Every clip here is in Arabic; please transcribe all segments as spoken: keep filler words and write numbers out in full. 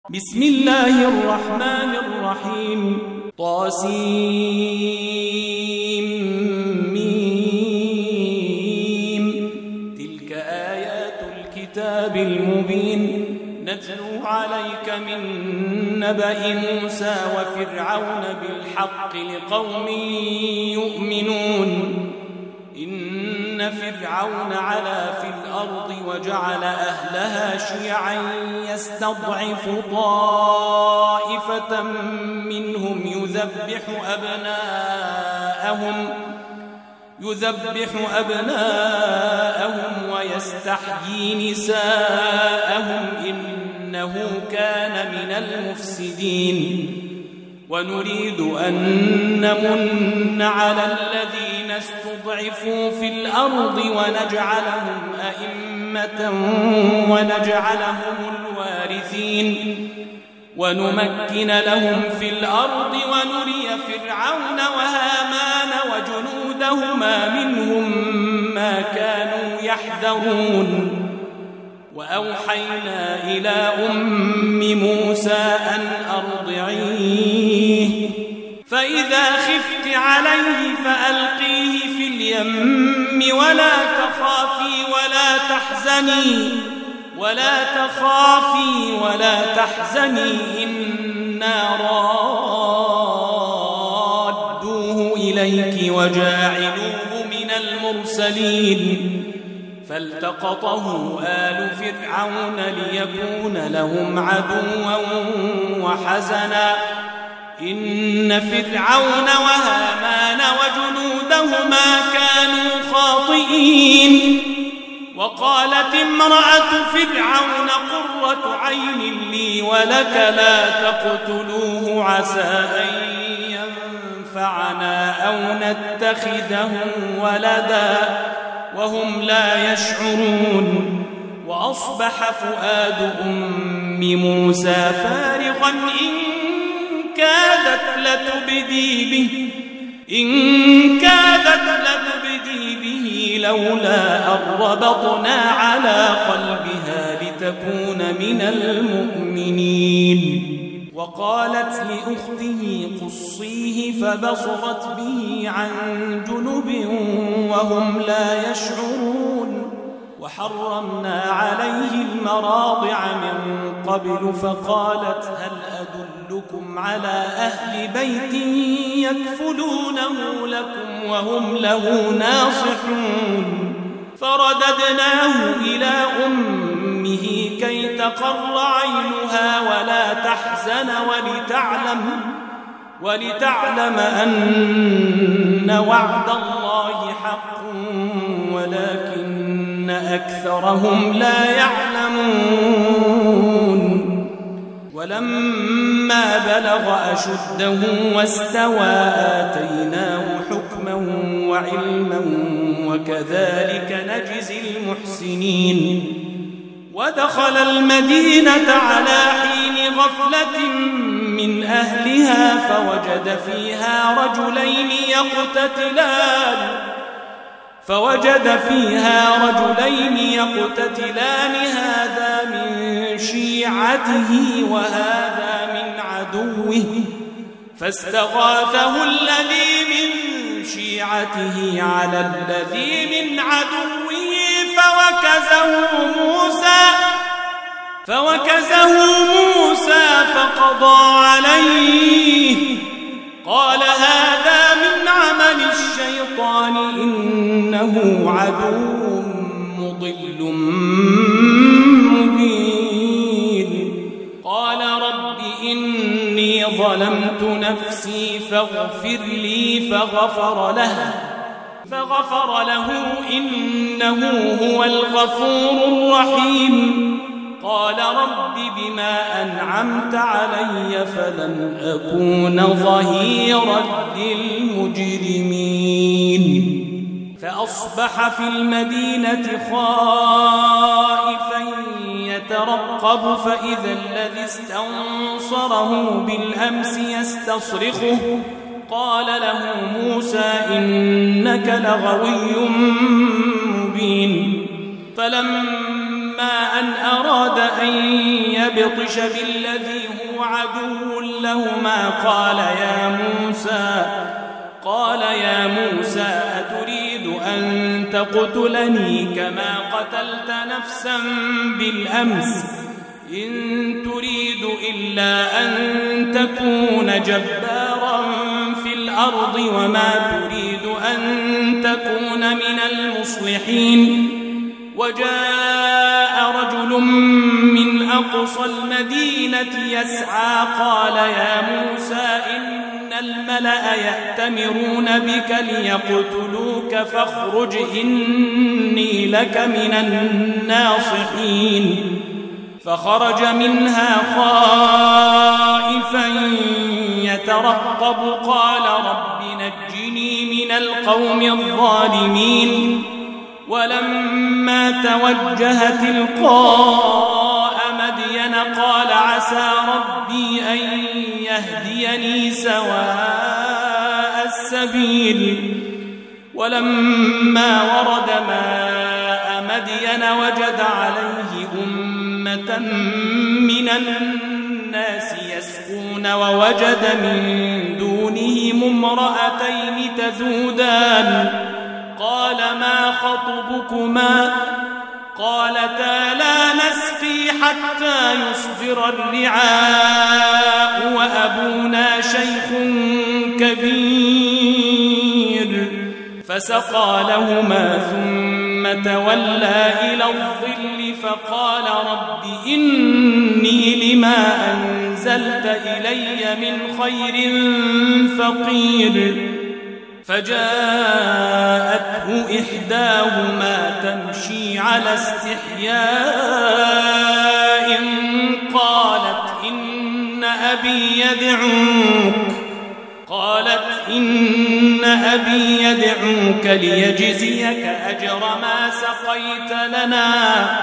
بسم الله الرحمن الرحيم طاسيم ميم تلك آيات الكتاب المبين نتلو عليك من نبأ موسى وفرعون بالحق لقوم يؤمنون إن فرعون علا في الأرض وجعل أهلها شيعا يستضعف طائفة منهم يذبح أبناءهم يذبح أبناءهم ويستحيي نساءهم إنه كان من المفسدين ونريد أن نمن على الذين استضعفوا في الأرض ونجعلهم أئمة ونجعلهم الوارثين ونمكن لهم في الأرض ونري فرعون وهامان وجنودهما منهم ما كانوا يحذرون وأوحينا إلى أم موسى أن أرضعيه فإذا خفت عليه فألقيه في اليم ولا تخافي ولا تحزني ولا تخافي ولا تحزني إنا رادوه إليك وجاعلوه من المرسلين فالتقطه آل فرعون ليكون لهم عدوا وحزنا إن فرعون وهامان وجنودهما كانوا خاطئين وقالت امرأة فرعون قرة عين لي ولك لا تقتلوه عسى أن ينفعنا أو نتخذه ولدا وهم لا يشعرون وأصبح فؤاد أم موسى فارغا إن كادت لتبدي به إن كادت لتبدي به لولا أن ربطنا على قلبها لتكون من المؤمنين وقالت لأخته قصيه فبصرت به عن جنب وهم لا يشعرون وحرمنا عليه المراضع من قبل فقالت هل أدلكم على أهل بيت يكفلونه لكم وهم له ناصحون فرددناه إلى أمه كي تقر عينها ولا تحزن ولتعلم ولتعلم أن وعد الله حق ولكن أكثرهم لا يعلمون ولما بلغ أشده واستوى آتيناه حكما وعلما وكذلك نجزي المحسنين ودخل المدينة على حين غفلة من أهلها فوجد فيها رجلين يقتتلان فوجد فيها رجلين يقتتلان هذا من شيعته وهذا من عدوه فاستغاثه الذي من شيعته على الذي من عدوه فوكزه موسى فوكزه موسى فقضى عليه قال هذا من عمل الشيطان إنه عدو مضل مبين قال رب إني ظلمت نفسي فاغفر لي فغفر له فغفر له إنه هو الغفور الرحيم قال رب بما أنعمت علي فلن أكون ظهيرا للمجرمين فأصبح في المدينة خائفا يترقب فإذا الذي استنصره بالأمس يستصرخه قال له موسى إنك لغوي مبين فلما فلما أن أراد أن يبطش بالذي هو عدو لهما قال يا موسى قال يا موسى أتريد أن تقتلني كما قتلت نفسا بالأمس إن تريد إلا أن تكون جبارا في الأرض وما تريد أن تكون من المصلحين وجاء رجل من أقصى المدينة يسعى قال يا موسى إن الملأ يأتمرون بك ليقتلوك فاخرج إني لك من الناصحين فخرج منها خائفا يترقب قال رب نجني من القوم الظالمين ولما توجه تلقاء مدين قال عسى ربي أن يهديني سواء السبيل ولما ورد ماء مدين وجد عليه أمة من الناس يسقون ووجد من دونهم امرأتين تذودان قال ما خطبكما قالتا لا نسقي حتى يصدر الرعاء وأبونا شيخ كبير فسقى لهما ثم تولى إلى الظل فقال رب إني لما أنزلت إلي من خير فقير فجاءته إحداهما تمشي على استحياء قالت إن أبي يدعوك قالت إن أبي يدعوك ليجزيك أجر ما سقيت لنا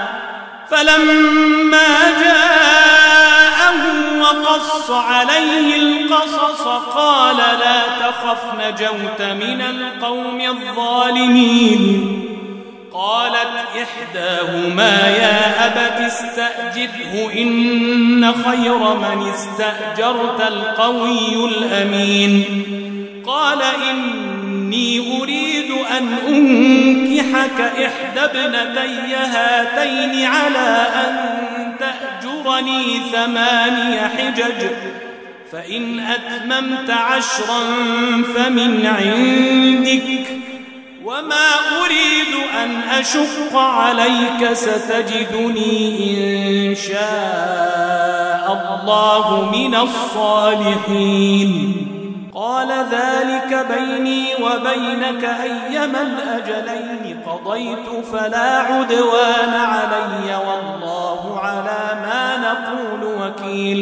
فلما جاءه وقص عليه القصص قال لا تخف نجوت من القوم الظالمين قالت إحداهما يا أبت استأجره إن خير من استأجرت القوي الأمين قال إني أريد أن أنكحك إحدى ابنتي هاتين على أن تأجرني ثماني حجج فإن أتممت عشرا فمن عندك وما أريد أن أشق عليك ستجدني إن شاء الله من الصالحين قال ذلك بيني وبينك أيما الأجلين قضيت فلا عدوان علي والله على ما نقول وكيل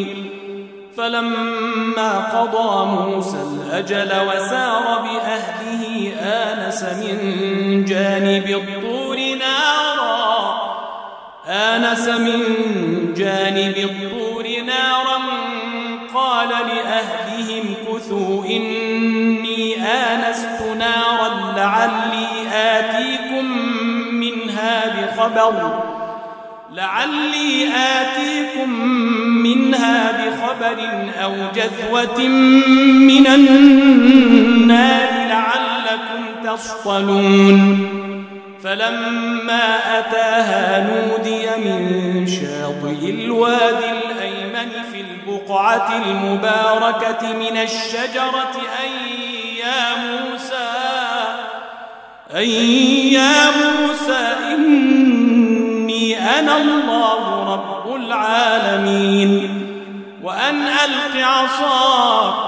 فلما قضى موسى الأجل وسار بأهله آنس من جانب الطور نارا آنس من جانب الطور نارا قال لأهلهم كثوا إني آنست نارا لعلي آتيكم منها بخبر لعلي آتيكم منها بخبر أو جذوة من النار لعلكم تصطلون فلما أتاها نودي من شاطئ الوادي الأيمن في البقعة المباركة من الشجرة أي يا موسى أي يا موسى إني أنا الله رب العالمين وأن ألق عصاك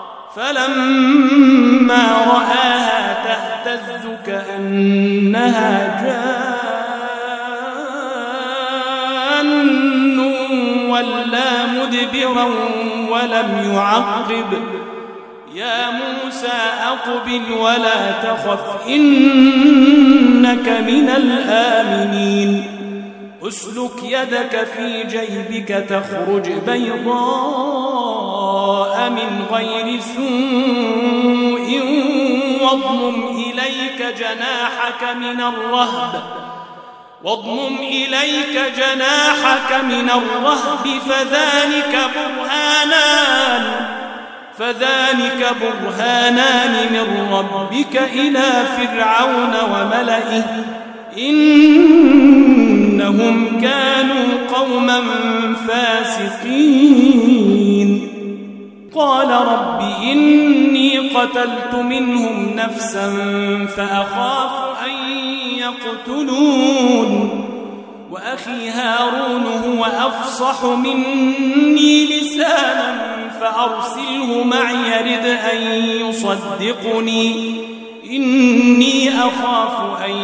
فلما رآها تهتز كأنها جان ولا مدبرا ولم يعقب يا موسى أقبل ولا تخف إنك من الآمنين أسلك يدك في جيبك تخرج بيضاء من غير سوء واضمم إليك جناحك من الرهب واضمم إليك جناحك من الرهب فذلك برهانان فذلك برهانان من ربك إلى فرعون وملئه إنهم كانوا قوما فاسقين قال رب إني قتلت منهم نفسا فأخاف أن يقتلون وأخي هارون هو أفصح مني لسانا فأرسله معي يرد أن يصدقني إني أخاف أن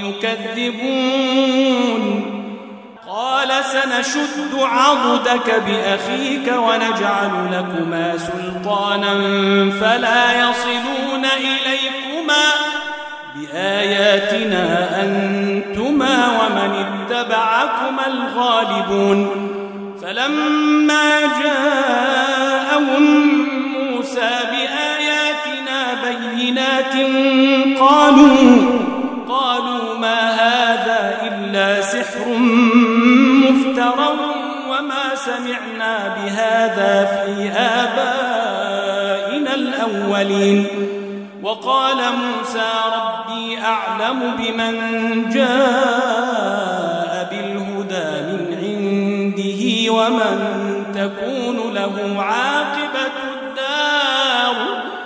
يكذبون قال سنشد عضدك بأخيك ونجعل لكما سلطانا فلا يصلون إليكما بآياتنا أنتما ومن اتبعكما الغالبون فلما جاءهم موسى بآياتنا بينات قالوا قالوا ما هذا إلا سحر مفترى وما سمعنا بهذا في آبائنا الأولين وقال موسى ربي أعلم بمن جاء بالهدى من عنده ومن تكون له عاقبة الدار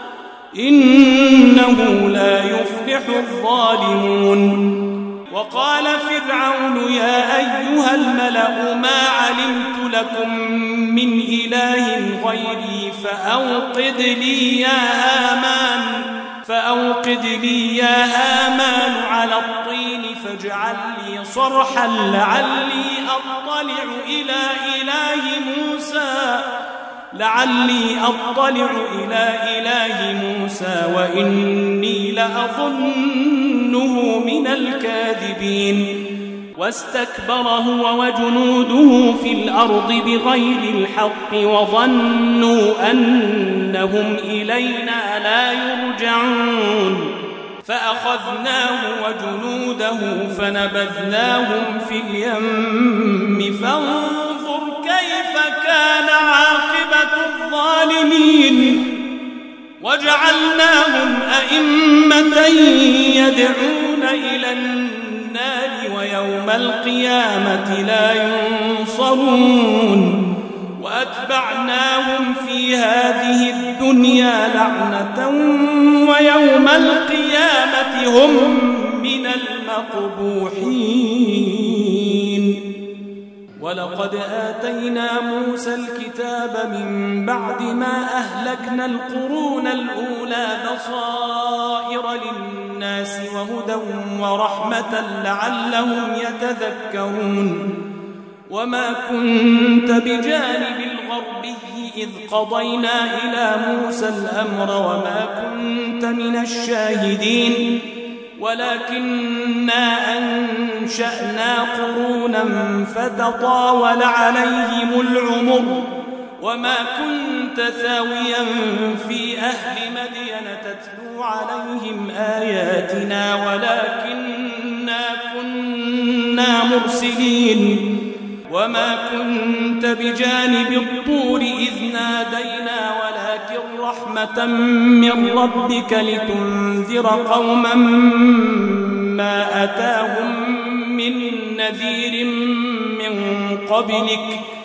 إنه لا يفلح الظالمون وقال فرعون يا أيها الملأ ما علمت لكم من إله غيري فأوقد لي يا هامان فأوقد لي يا هامان على الطين فاجعل لي صرحا لعلي أطلع إلى إله موسى لعلي أطلع إلى إله موسى وإني لأظنه من الكاذبين واستكبر هو وجنوده في الأرض بغير الحق وظنوا أنهم إلينا لا يرجعون فأخذناه وجنوده فنبذناهم في اليم فانظر كيف كان عاقبة الظالمين وجعلناهم أئمة يدعون إلى النار ويوم القيامة لا ينصرون وأتبعناهم في هذه الدنيا لعنة ويوم القيامة هم من المقبوحين ولقد آتينا موسى الكتاب من بعد ما أهلكنا القرون الأولى بصائر للناس وهدى ورحمة لعلهم يتذكرون وما كنت بجانب الغربي إذ قضينا إلى موسى الأمر وما كنت من الشاهدين ولكننا أنشأنا قرونا فتطاول عليهم العمر وما كنت ثاويا في أهل مدين تتلو عليهم آياتنا ولكننا كنا مرسلين وما كنت بجانب الطور إذ نادينا ولكن رحمة من ربك لتنذر قوما ما أتاهم من نذير من قبلك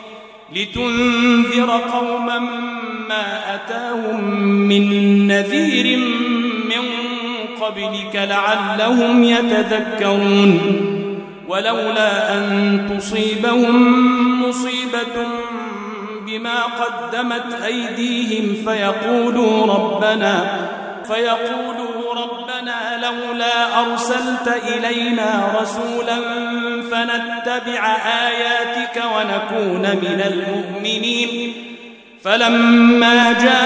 لتنذر قوما ما أتاهم من نذير من قبلك لعلهم يتذكرون ولولا أن تصيبهم مصيبة بما قدمت أيديهم فيقولوا ربنا فيقولوا ربنا لولا أرسلت إلينا رسولا فنتبع آياتك ونكون من المؤمنين فلما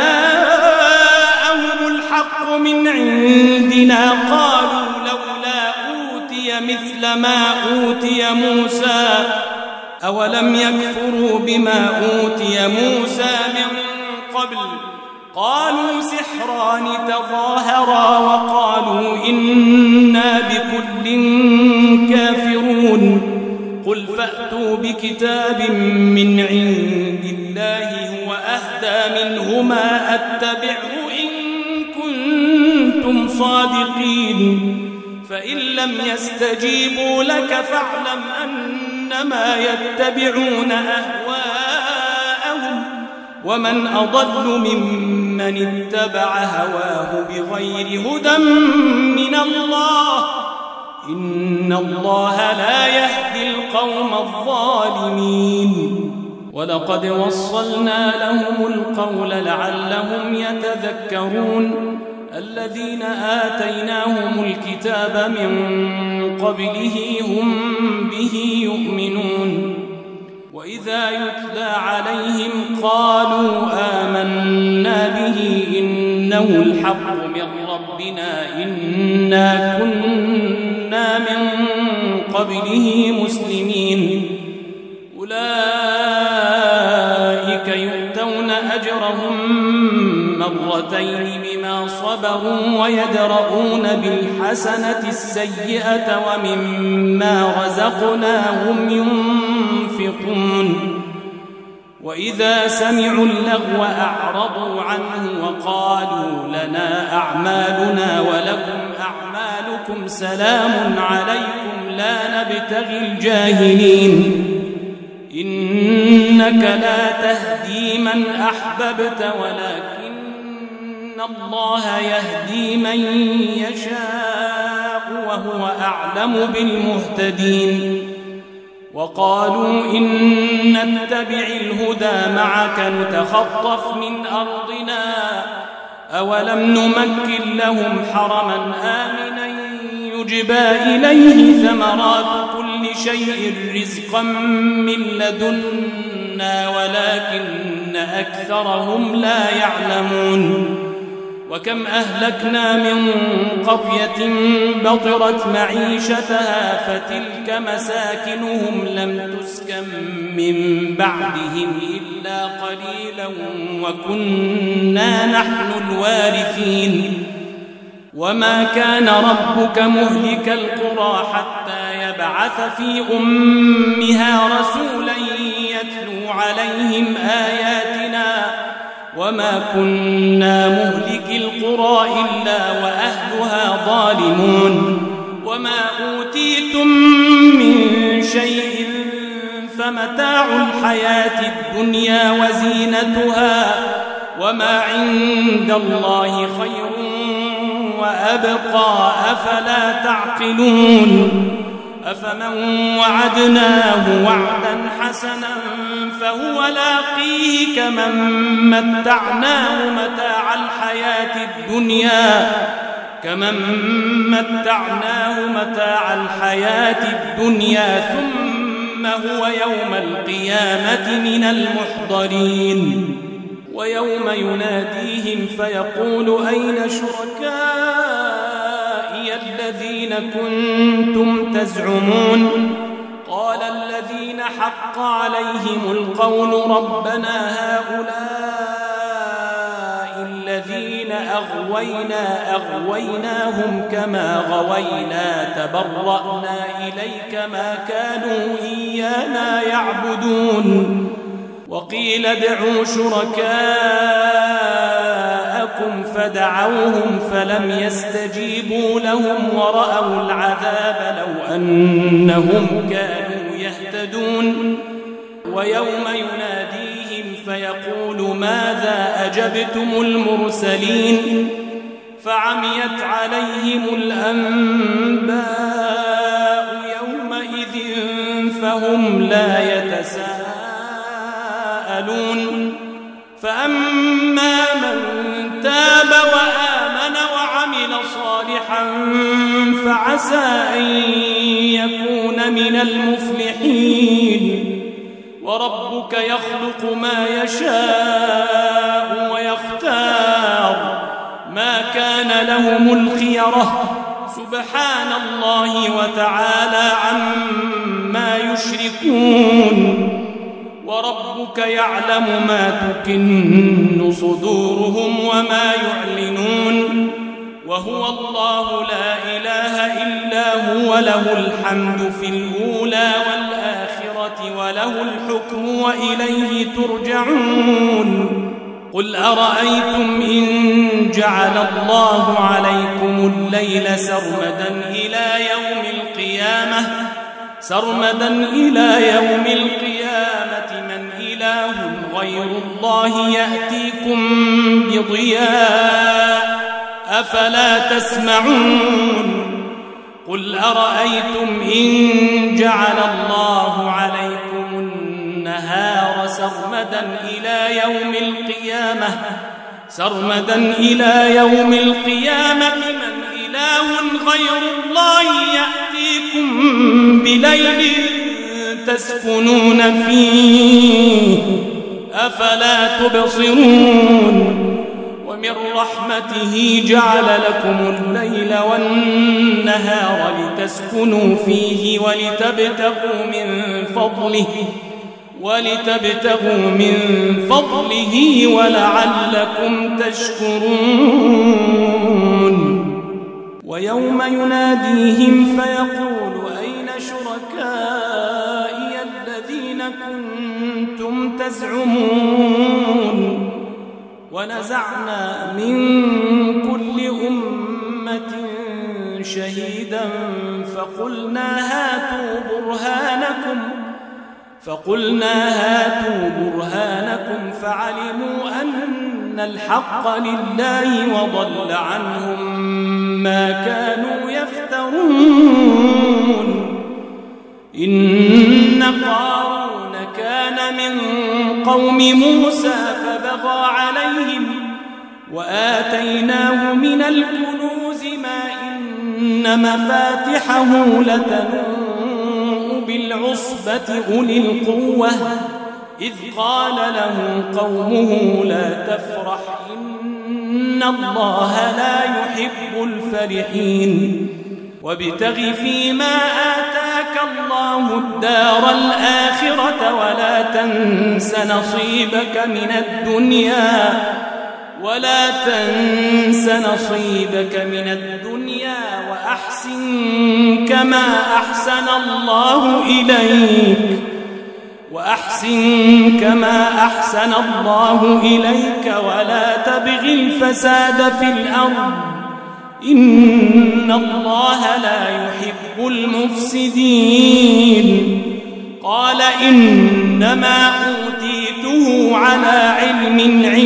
جاءهم الحق من عندنا قالوا لولا أوتي مثل ما أوتي موسى أولم يكفروا بما أوتي موسى من قبل قالوا سحران تظاهرا وقالوا إنا بكل كافرون قل فأتوا بكتاب من عند الله هو أهدى منهما أتبعه إن كنتم صادقين فإن لم يستجيبوا لك فاعلم أنما يتبعون أهواءهم ومن أضل ممن اتبع هواه بغير هدى من الله إن الله لا يهدي القوم الظالمين ولقد وصلنا لهم القول لعلهم يتذكرون الذين آتيناهم الكتاب من قبله هم به يؤمنون وإذا يتلى عليهم قالوا آمنا به إنه الحق من ربنا إنا كنا من قبله مسلمين أولئك يؤتون أجرهم مرتين بما صبروا ويدرؤون بالحسنة السيئة ومما رزقناهم ينفقون وإذا سمعوا اللغو أعرضوا عنه وقالوا لنا أعمالنا ولكم أعمالكم سلام عليكم لا نبتغي الجاهلين إنك لا تهدي من أحببت ولكن الله يهدي من يشاء وهو أعلم بالمهتدين وقالوا إن نتبع الهدى معك نتخطف من أرضنا أولم نمكن لهم حرما آمنا يجبى إليه ثمرات كل شيء رزقا من لدنا ولكن أكثرهم لا يعلمون وكم أهلكنا من قرية بطرت معيشتها فتلك مساكنهم لم تسكن من بعدهم إلا قليلا وكنا نحن الوارثين وما كان ربك مهلك القرى حتى يبعث في أمها رسولا يتلو عليهم آياتنا وما كنا مهلك القرى إلا وأهلها ظالمون وما أوتيتم من شيء فمتاع الحياة الدنيا وزينتها وما عند الله خير وأبقى أفلا تعقلون أفمن وعدناه وعدا حسنا فهو لاقيه كمن متعناه متاع الحياة الدنيا كمن متعناه متاع الحياة الدنيا ثم هو يوم القيامة من المحضرين ويوم يناديهم فيقول أين شركائي الذين كنتم تزعمون قال الذين حق عليهم القول ربنا هؤلاء الذين أغوينا أغويناهم كما غوينا تبرأنا إليك ما كانوا إيانا يعبدون وقيل ادعوا شركاءكم فدعوهم فلم يستجيبوا لهم ورأوا العذاب لو أنهم كانوا يهتدون ويوم يناديهم فيقول ماذا أجبتم المرسلين فعميت عليهم الأنباء يومئذ فهم لا يتساءلون فأما من تاب وآمن وعمل صالحا فعسى أن يكون من المفلحين وربك يخلق ما يشاء ويختار ما كان لهم الخيرة سبحان الله وتعالى عما يشركون وربك يعلم ما تكن صدورهم وما يعلنون وهو الله لا إله إلا هو له الحمد في الأولى والآخرة وله الحكم وإليه ترجعون قل أرأيتم إن جعل الله عليكم الليل سرمدا إلى يوم القيامة سرمدا إلى يوم القيامة من إله غير الله يأتيكم بضياء أفلا تسمعون قل أرأيتم إن جعل الله عليكم النهار سرمدا إلى يوم القيامة سرمدا إلى يوم القيامة من إله غير الله يأتيكم بليل تسكنون فيه أفلا تبصرون ومن رحمته جعل لكم الليل والنهار لتسكنوا فيه ولتبتغوا من فضله ولتبتغوا من فضله ولعلكم تشكرون ويوم يناديهم فيقول أين شركائي الذين كنتم تزعمون ونزعنا من كل أمة شهيدا فقلنا هاتوا برهانكم فقلنا هاتوا برهانكم فعلموا أن الحق لله وضل عنهم ما كانوا يفترون إن قارون كان من قوم موسى فبغى عليهم وآتيناه من الكنوز ما إن مفاتحه لتنوء بالعصبة أولي القوة إذ قال له قومه لا تفرح إن الله لا يحب الفرحين وابتغ فيما آتاك الله الدار الآخرة ولا تنس نصيبك من الدنيا ولا تنس نصيبك من الدنيا وأحسن كما أحسن الله إليك وأحسن كما أحسن الله إليك ولا تبغ الفساد في الأرض إن الله لا يحب المفسدين قال إنما أوتيته على علم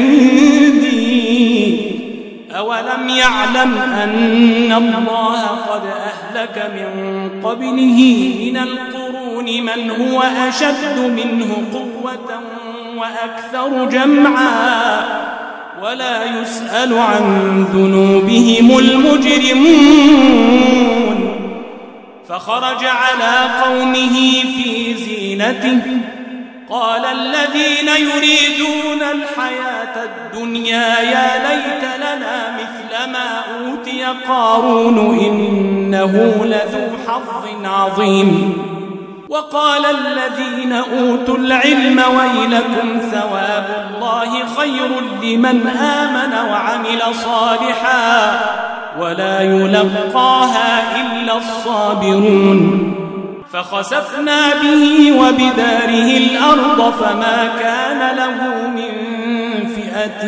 عندي أولم يعلم أن الله قد أهلك من قبله من القرون من هو أشد منه قوة وأكثر جمعا ولا يسأل عن ذنوبهم المجرمون فخرج على قومه في زينته قال الذين يريدون الحياة الدنيا يا ليت لنا مثل ما أوتي قارون إنه لذو حظ عظيم وقال الذين أوتوا العلم ويلكم ثواب الله خير لمن آمن وعمل صالحا ولا يلقاها إلا الصابرون فخسفنا به وبداره الأرض فما كان له من فئة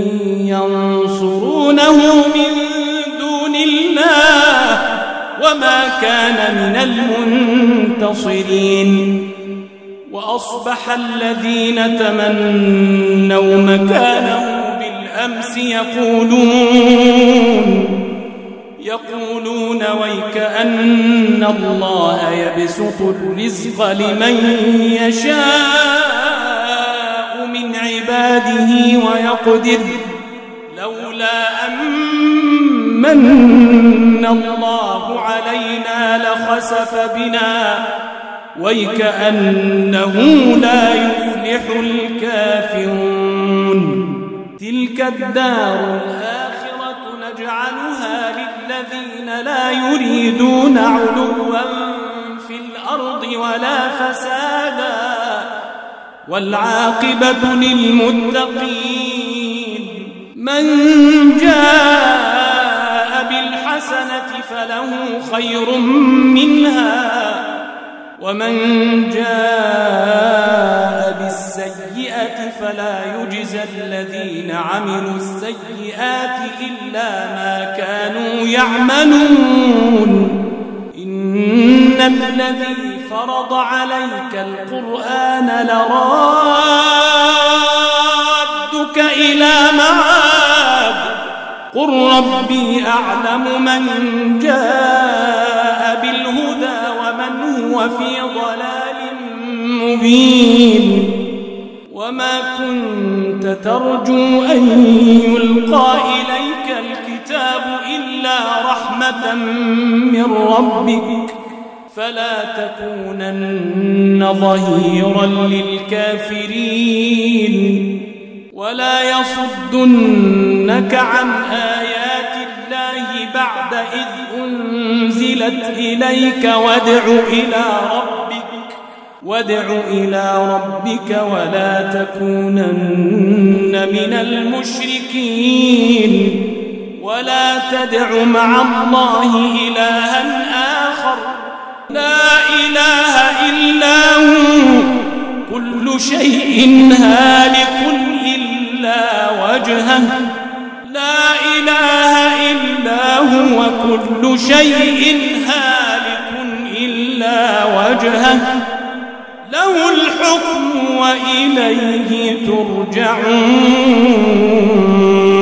ينصرونه من دون الله وما كان من المنتصرين وأصبح الذين تمنوا مكانه بالأمس يقولون يقولون ويكأن الله يبسط الرزق لمن يشاء من عباده ويقدر لولا أمن الله علينا لخسف بنا ويكأنه لا يفلح الكافرون تلك الدار الآخرة نجعلها للذين لا يريدون علوا في الأرض ولا فسادا والعاقبة للمتقين من جاء بالحسنة فله خير منها ومن جاء السيئة فلا يجزى الذين عملوا السيئات إلا ما كانوا يعملون إن الذي فرض عليك القرآن لرادك إلى معاد قل ربي أعلم من جاء بالهدى ومن هو في ضلال مبين وما كنت ترجو أن يلقى إليك الكتاب إلا رحمة من ربك فلا تكونن ظهيرا للكافرين ولا يصدنك عن آيات الله بعد إذ أنزلت إليك وادع إلى ربك وادع إلى ربك ولا تكونن من المشركين ولا تدع مع الله إلها آخر لا إله إلا هو كل شيء هالك إلا وجهه لا إله إلا هو كل شيء هالك إلا وجهه له الحكم وإليه ترجعون